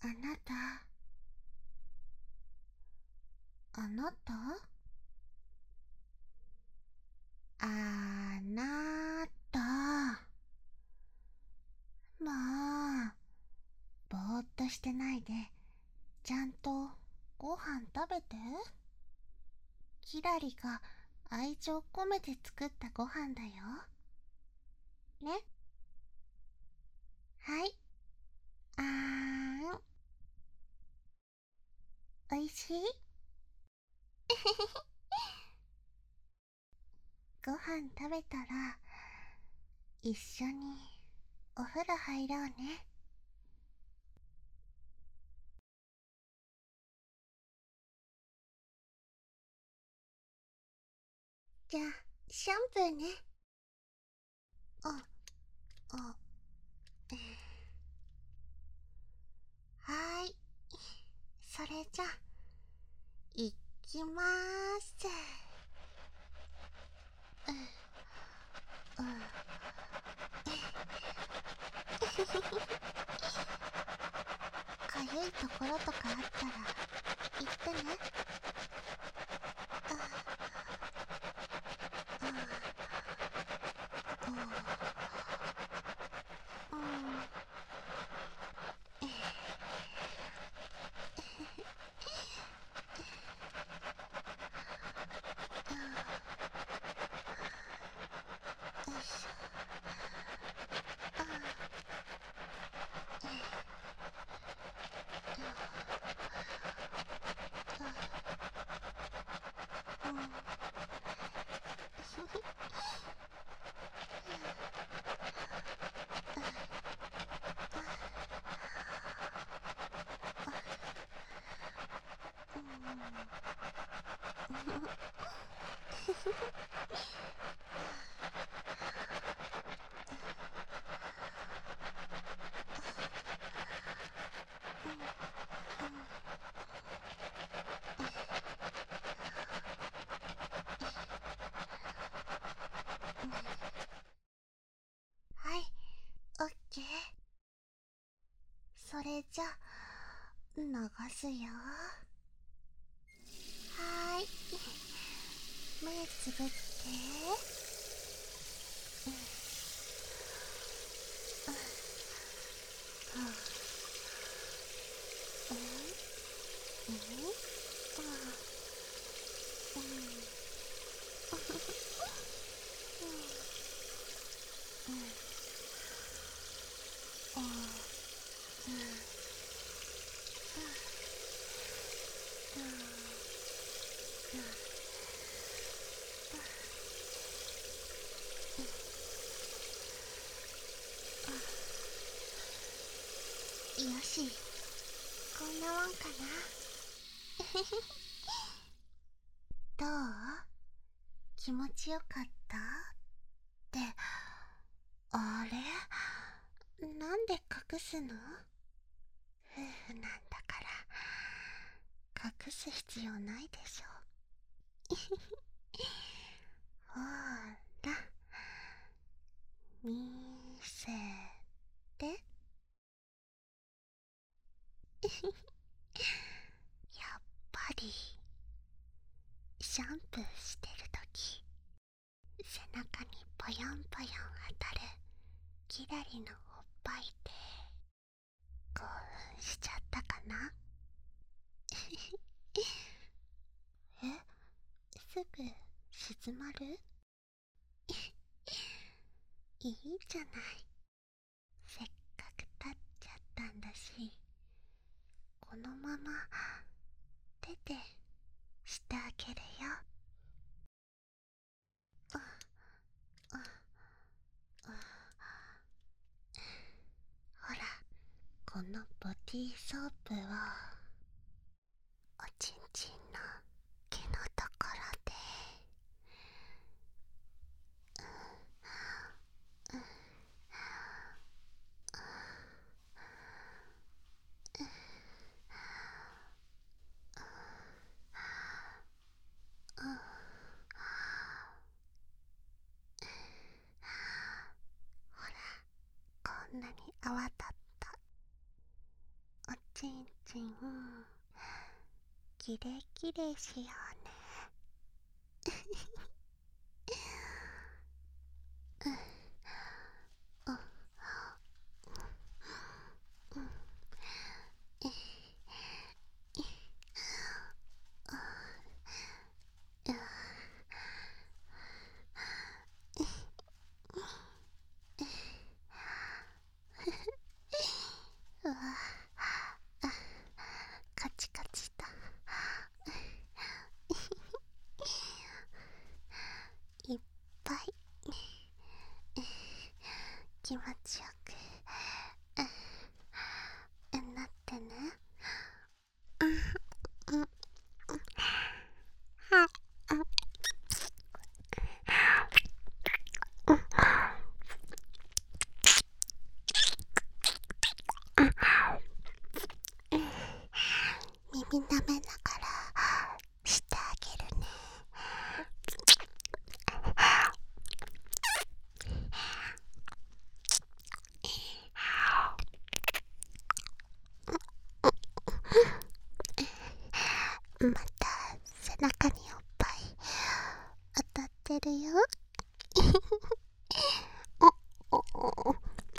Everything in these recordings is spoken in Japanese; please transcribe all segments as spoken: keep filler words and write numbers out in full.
なた、あなた、あなた、まあ、ぼーっとしてないで、ちゃんとご飯食べて。キラリが愛情込めて作ったご飯だよ。ね。はい。あーん。おいしい？ご飯食べたら、一緒にお風呂入ろうね。じゃあ、シャンプーね。あ、あ、はーい。それじゃ、いきまーす。うん、うん。かゆいところとかあったら言ってね。あ、あ、うん、うん。よいしょ。うん。はい、オッケー。それじゃ、流すよ。はーい。目つぶって。うん、うん、うん、うん、うん、うん、うん。よし、こんなもんかな。どう？気持ちよかったって。あれ、なんで隠すの？夫婦なんだから隠す必要ないでしょ。ほーら、見せて。やっぱりシャンプーしてるとき、背中にぽよんぽよん当たるキラリのおっぱいで興奮しちゃったかな。え、すぐ静まる？いいじゃない。せっかく立っちゃったんだし、このまま手でしてあげるよ。あ、あ、あ、ほら、このボディーソープをおちんちんの毛のところで、ほら、こんなに泡立った。おちんちんキレキレしようね。うんうんうわカチカチだ。いっぱい気持ちよくなってね。うんうんは耳舐めながらしてあげるね。また背中におっぱい当たってるよ。おおお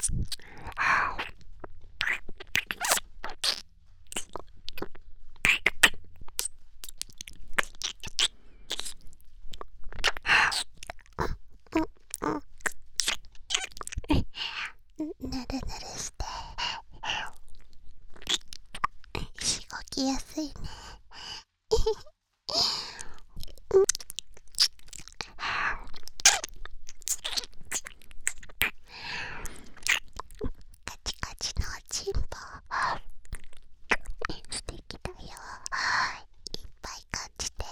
ぬるぬるしてしごきやすいね。カチカチのおちんぽ素敵だよ。いっぱい感じて。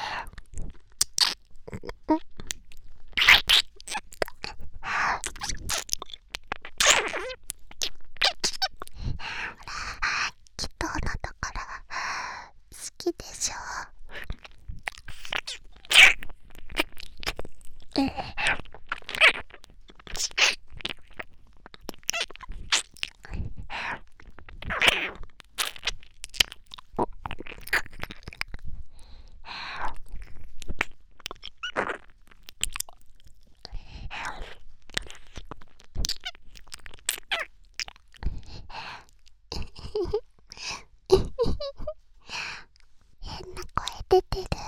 きっとのところ好きでしょ。変な声出てる。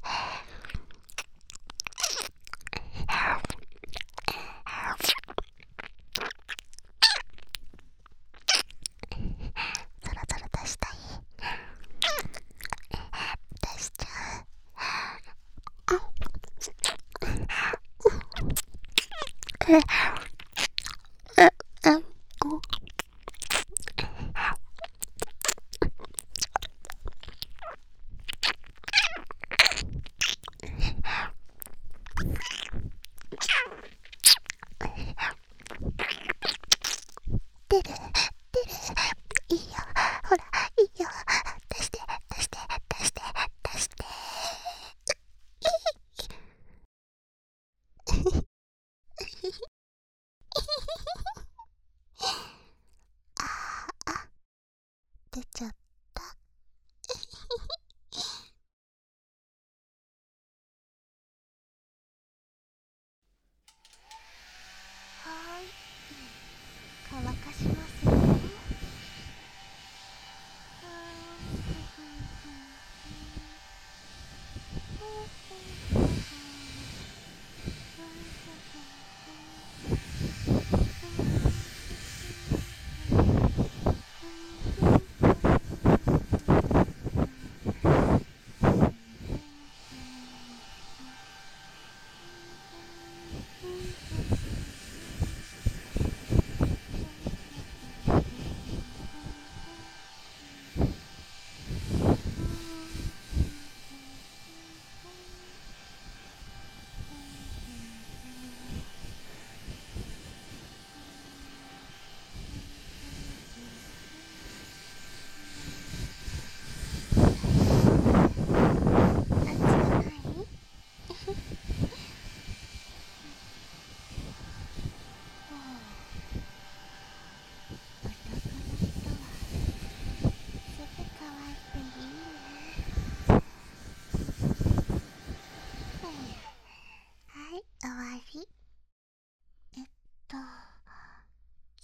そろそろ出したい。出しちゃう。えええ出る出る。いいよほらいいよ。出して出して出して出して。ああ出ちゃった。はーい乾かしますよ。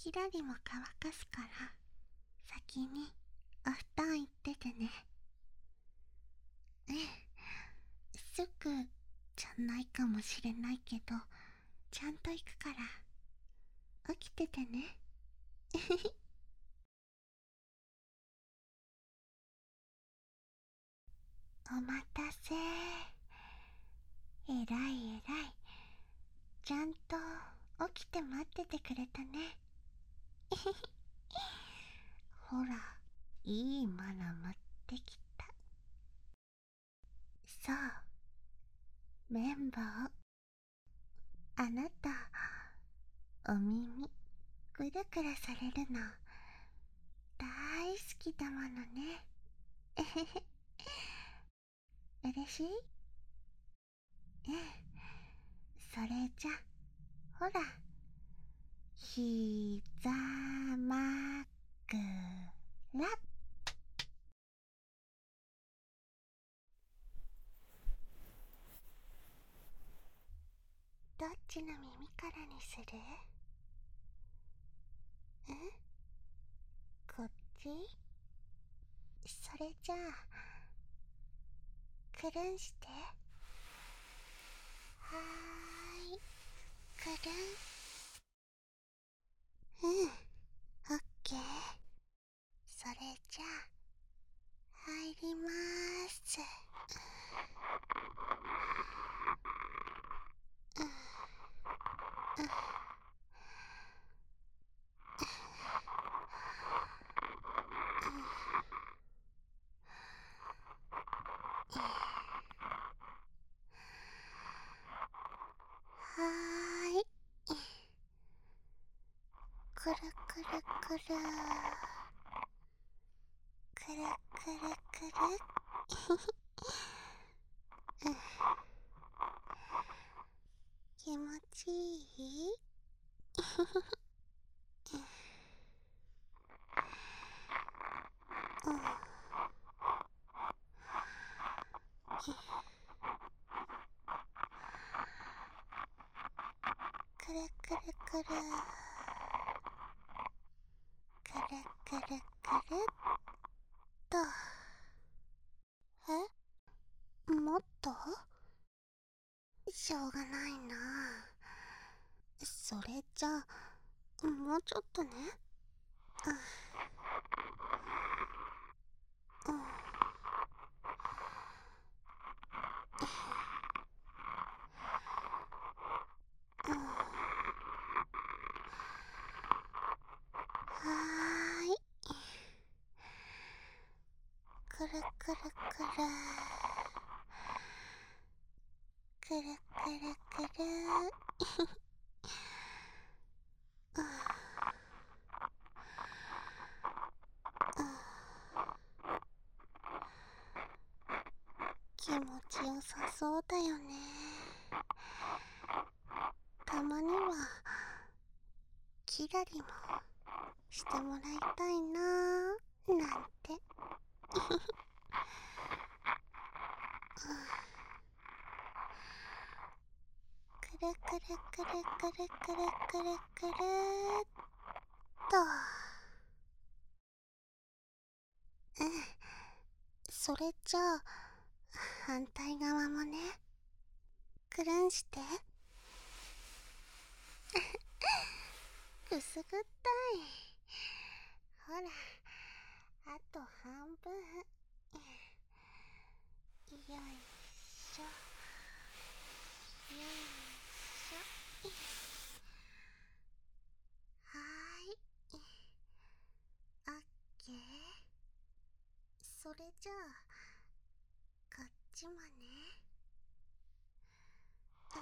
キラリも乾かすから、先にお布団行っててね。ええ、すぐじゃないかもしれないけど、ちゃんと行くから、起きててね。お待たせ。えらいえらい。ちゃんと起きて待っててくれたね。ほら、いいマナ持ってきた。そう、綿棒。あなた、お耳ぐるぐるされるの大好きだものね。えへへ。嬉しい？ええ。それじゃ、ほら、ひざまくら。どっちの耳からにする？え？こっち？それじゃあ、くるんして。はーい、くるん。うん、オッケー。それじゃあ、入りまーす。うん、うん、うん。はーい。くるくるくる。くるくるくる。うん、気持ちいい？うん。くるくるくる。くるくるくるっと。え？もっと？しょうがないな。それじゃあ、もうちょっとね。うん。うん。うん。はーい。くるくるくる。くるくるくる。うん。うん。気持ちよさそうだよね。たまにはキラリもしてもらいたいなーなんて。くるくるくるくるくるくるくるっと。うん。それじゃあ、反対側もね。くるんして。くすぐったい。ほら、あと半分。よいしょ。よいしょ。はーい。オッケー。それじゃあ、こっちもね。うん。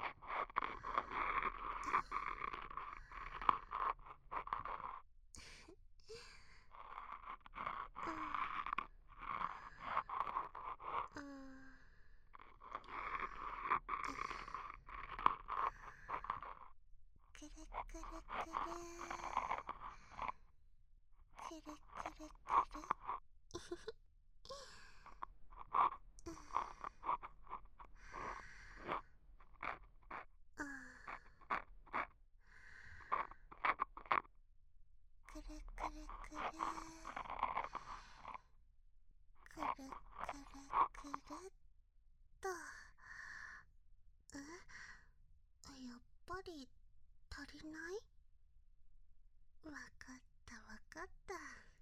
うん。うん。くるくるくる。くるくるくる。うん。 くるくるくるっと。え、やっぱり足りない？わかったわかった。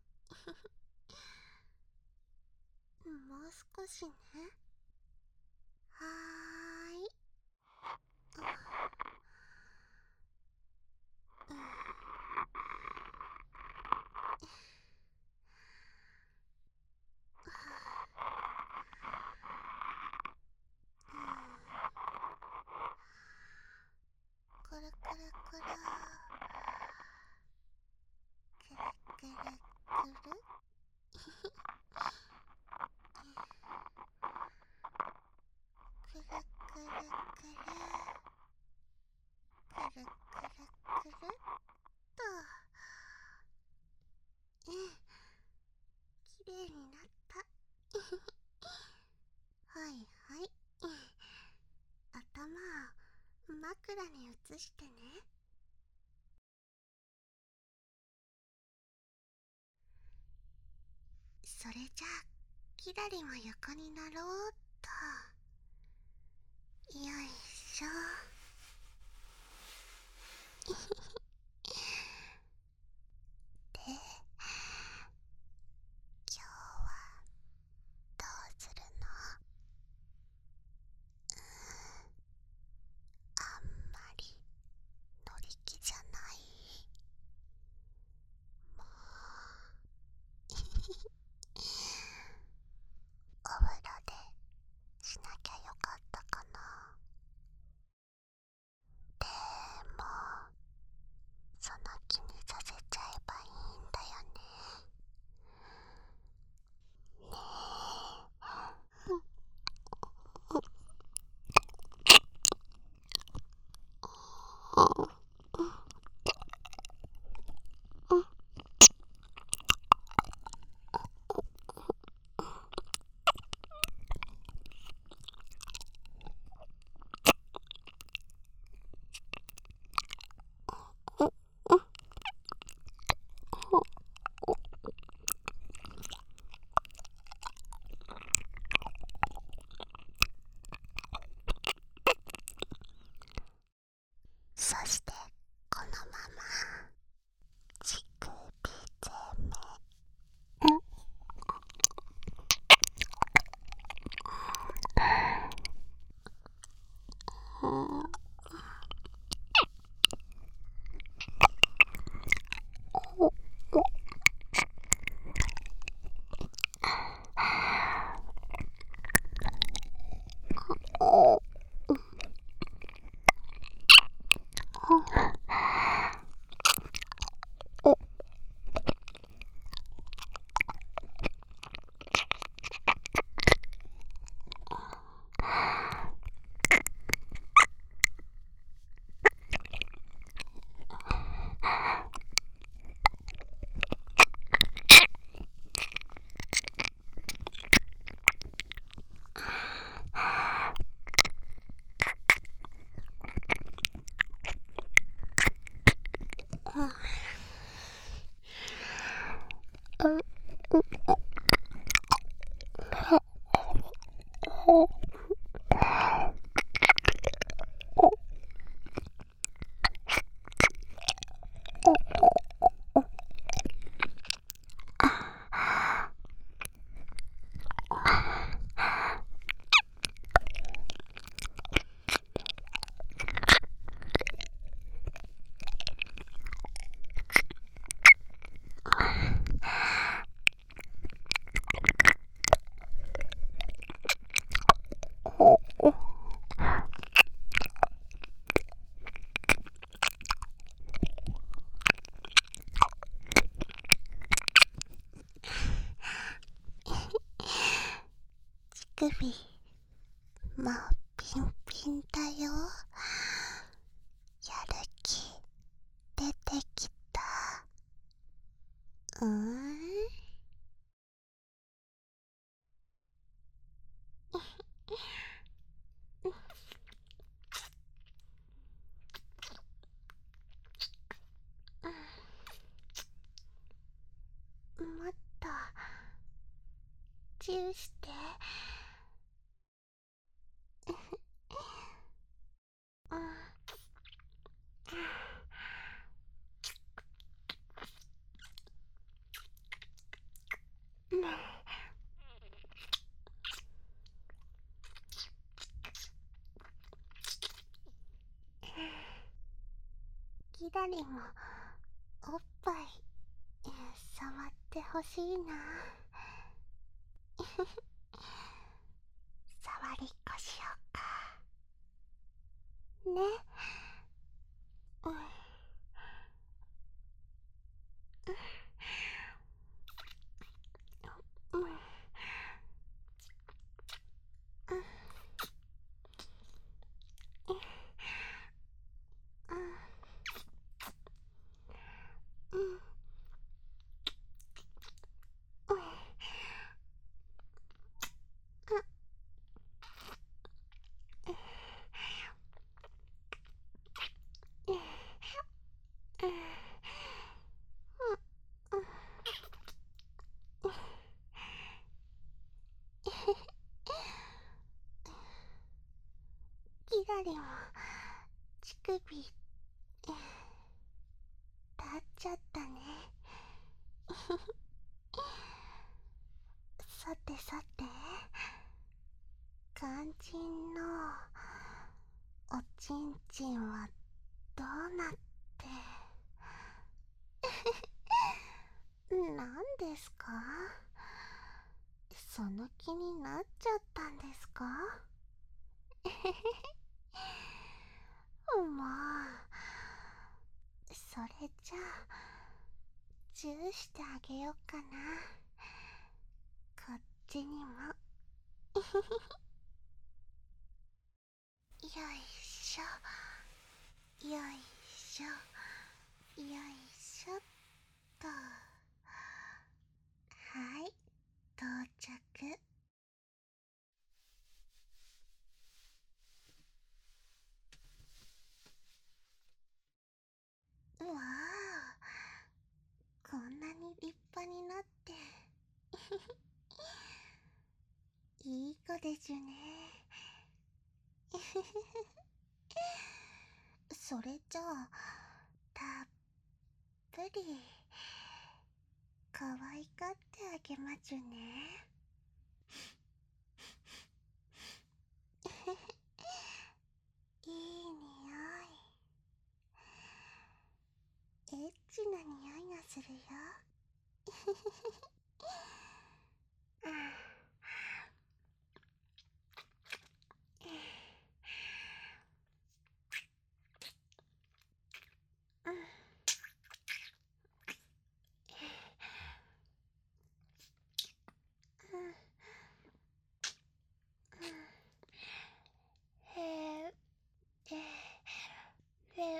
もう少しね。はーい。うん、くるくるくるくるくるくる。くるくるくるくるくるくるっと。うん、きれいになった。はいはい。頭を枕に移してね。それじゃあキラリも横になろうっと。よいしょ。で、今日はどうするの？あんまり乗り気じゃない？もうお風呂でしなきゃよかったかな。でもその気にさせちゃえばいいんだよね。ねそしてこのまま乳首攻め。うん乳首もうピンピンだよ。やる気出てきた？うん？ チューして。うんうんキラリもおっぱい触ってほしいな。触りっこしようかね。うんうんうんうんうんキラリも乳首立っちゃったね。さてさて、肝心のおちんちんはどうなって。なんですか？その気になっちゃったんですか？まあ、それじゃあチューしてあげようかな。こっちにも。よいしょよいしょよいしょっと。はい、到着。わあ、こんなに立派になって。いい子でちゅね。それじゃあたっぷり可愛がってあげまちゅね。いい匂い。エッチな匂いがするよ。へえへえ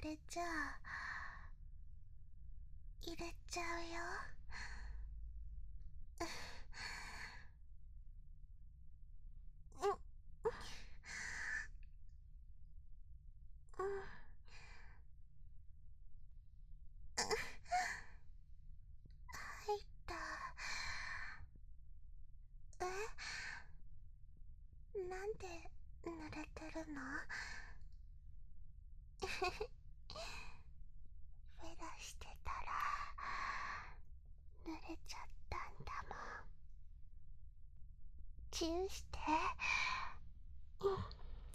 れじゃあ入れちゃうよ。うんうん入った。え、なんで濡れてるの？フェラしてたら濡れちゃったんだもん。チューして。うん。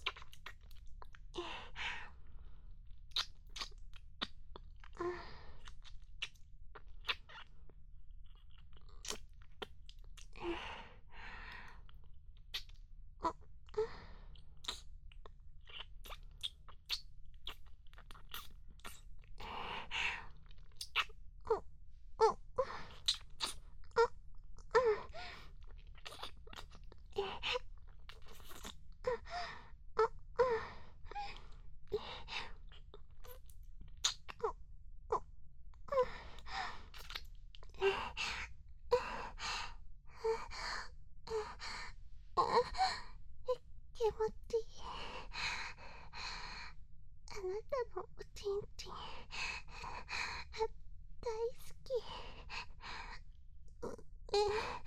気持ちいい。あなたのおちんちん大好き。うえ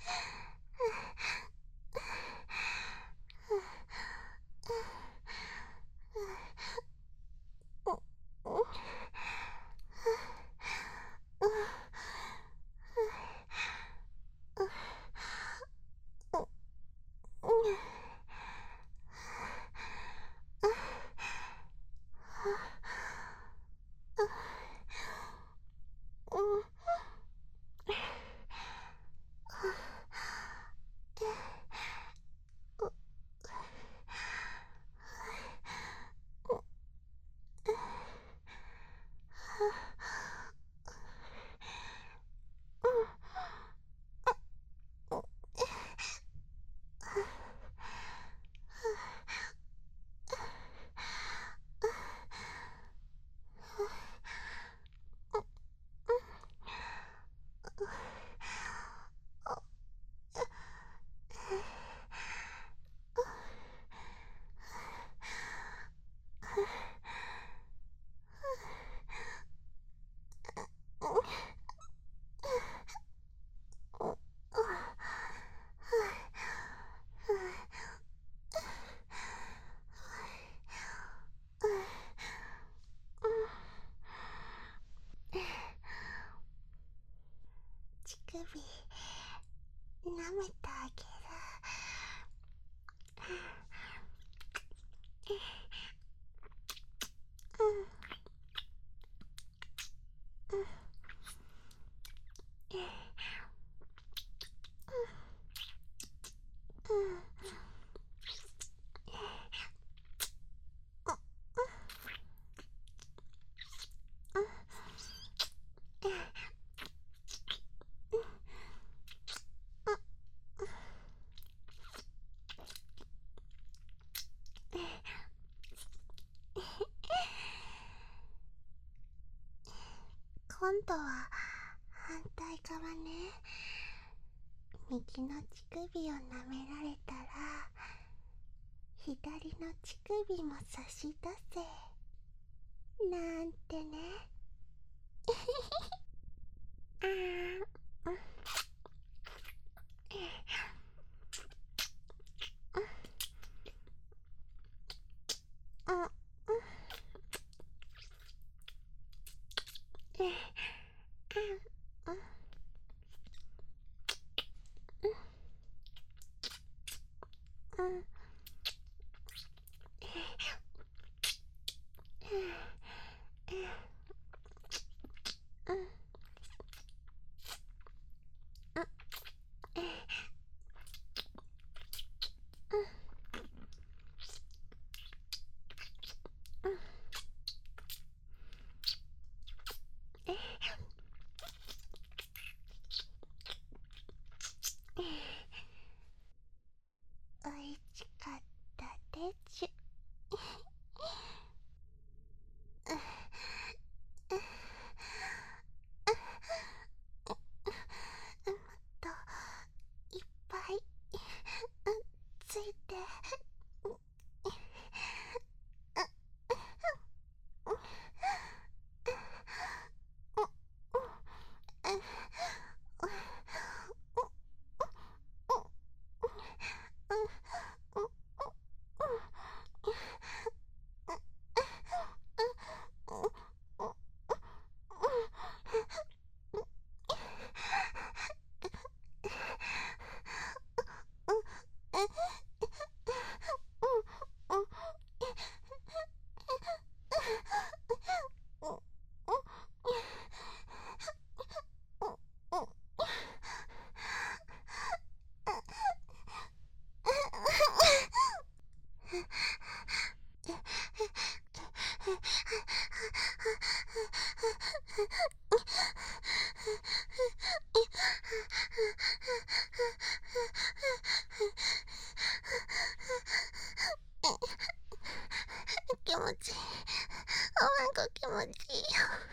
乳首舐めてあげる。今度は反対側ね。右の乳首を舐められたら左の乳首も差し出せなんてね。あーうんうんうんうん気持ちいい。おまんこ気持ちいいよ。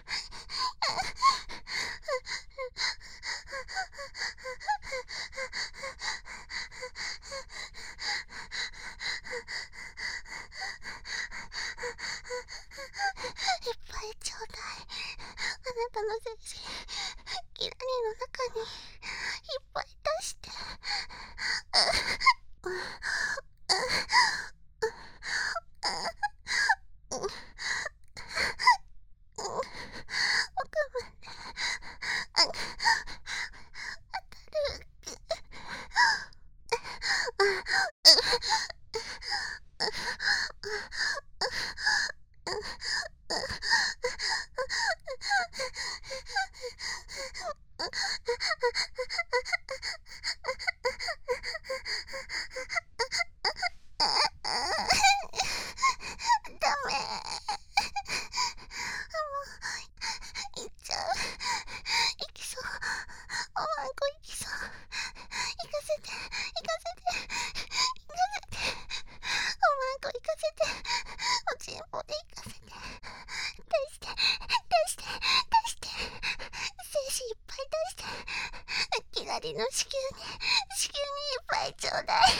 いっぱいちょうだい。あなたの精子、キラリの中にいっぱい出して。ダメ。いっちゃう。いきそう。おまんこいきそう。いかせて、いかせて、いかせて。おまんこいかせて。おちんぽでいかせて。出して、出して、出して。精子いっぱい出して。キラリの子宮に、子宮にいっぱいちょうだい。